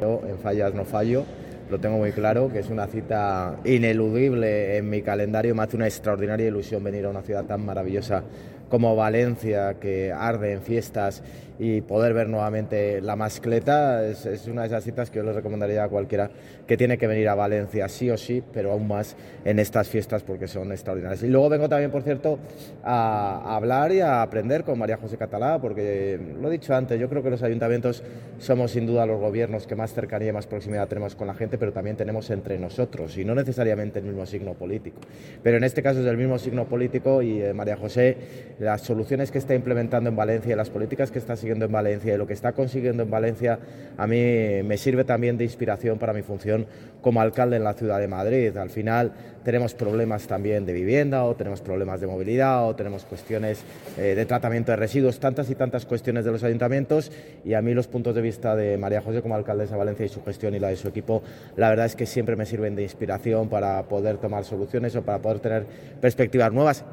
Yo en fallas no fallo, lo tengo muy claro, que es una cita ineludible en mi calendario. Me hace una extraordinaria ilusión venir a una ciudad tan maravillosa como Valencia, que arde en fiestas, y poder ver nuevamente la Mascleta. Es una de esas citas que yo les recomendaría a cualquiera que tiene que venir a Valencia sí o sí, pero aún más en estas fiestas porque son extraordinarias. Y luego vengo también, por cierto, a hablar y a aprender con María José Catalá, porque lo he dicho antes, yo creo que los ayuntamientos somos sin duda los gobiernos que más cercanía y más proximidad tenemos con la gente, pero también tenemos entre nosotros, y no necesariamente el mismo signo político. Pero en este caso es del mismo signo político, y María José, las soluciones que está implementando en Valencia, las políticas que está siguiendo en Valencia y lo que está consiguiendo en Valencia, a mí me sirve también de inspiración para mi función como alcalde en la ciudad de Madrid. Al final tenemos problemas también de vivienda, o tenemos problemas de movilidad, o tenemos cuestiones de tratamiento de residuos, tantas y tantas cuestiones de los ayuntamientos, y a mí los puntos de vista de María José como alcaldesa de Valencia y su gestión y la de su equipo, la verdad es que siempre me sirven de inspiración para poder tomar soluciones o para poder tener perspectivas nuevas.